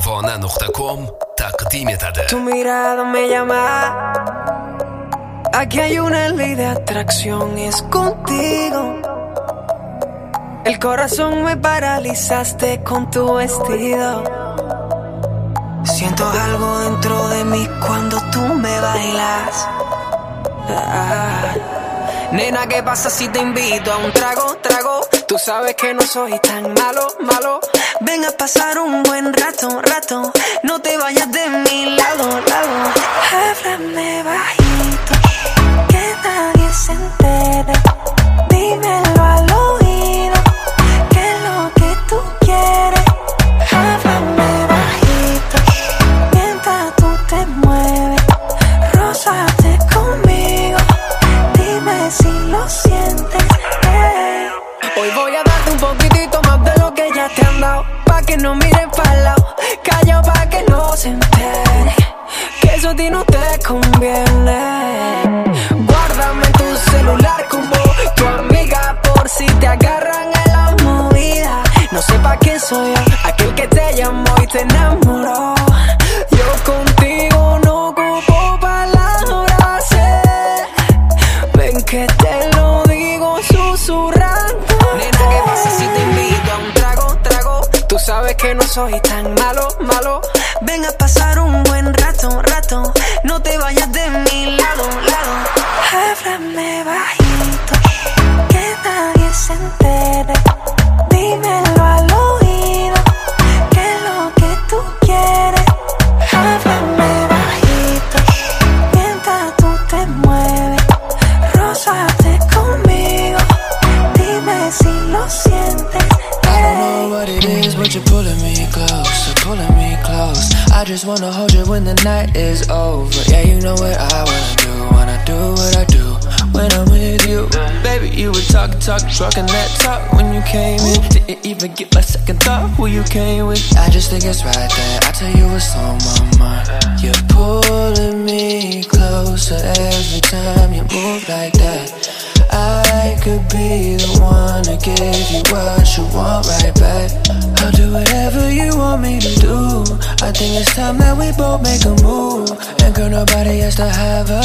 Farvana.com تقدیم etadi. Tu mirada me llama. Aquí hay una ley de atracción, es contigo. El corazón me paralizaste con tu vestido. Siento algo dentro de mí cuando tú me bailas. Nena, ¿qué pasa si te invito a un trago? Tú sabes que no soy tan malo. Ven a pasar un buen rato. No te vayas de mi lado. Háblame bajito, que nadie se entere. Dímelo al oído, que es lo que tú quieres. Háblame bajito, mientras tú te mueves. Rózate conmigo, dime si lo sientes. Hoy voy a darte un poquitito más de lo que ya te han dado, pa' que no miren pa'l lado, callao pa' que no se entere, que eso a ti no te conviene. Guárdame tu celular como tu amiga, por si te agarran en la movida. No sepa quién soy yo, aquel que te llamó y te enamoró. Yo contigo no ocupo palabras, ven que te lo digo susurrando. Nena, ¿qué pasa si te invito a un trago? Tú sabes que no soy tan malo. Ven a pasar un buen rato. No te vayas de mi lado. Háblame bajito, que nadie se entere. Dímelo al oído, que es lo que tú quieres. Háblame bajito, mientras tú te mueves. Rózate conmigo, dime si lo sientes. I don't know what it is, but you're pulling me close. I just wanna hold you when the night is over. Yeah, you know what I wanna do what I do when I'm with you. Baby, you were talking that talk when you came in. Didn't even get my second thought who you came with. I just think it's right that I tell you what's on my mind. You're pulling me closer every time you move like that. I could be the one to give you what you want right back. I'll do whatever you want me to do. I think it's time that we both make a move. And girl, nobody has to have a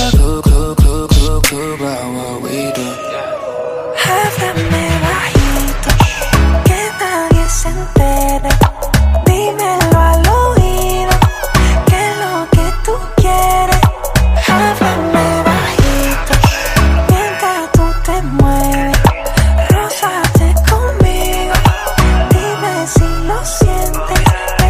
clue about what we do. Háblame bajito, que nadie se entere. Dímelo al oído, que es lo que tú quieres. Háblame bajito, mientras tú te mueves. Rózate conmigo, dime si lo sientes.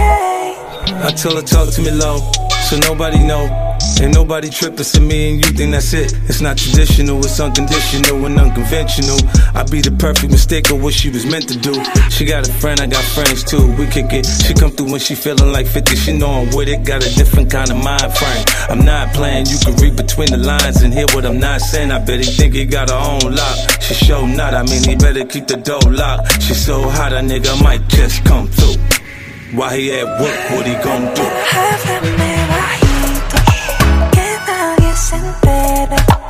I tell her talk to me low, so nobody know. Ain't nobody trippin', so me and you think that's it. It's not traditional, it's unconditional and unconventional. I be the perfect mistake of what she was meant to do. She got a friend, I got friends too. We kick it, she come through when she feelin' like 50. She know I'm with it, got a different kind of mind frame. I'm not playing, you can read between the lines and hear what I'm not saying. I bet he think he got her own lock. She show not, I mean he better keep the door locked. She so hot, a nigga might just come through. While he at work, what he gon' do? Háblame bajito, que nadie se entere.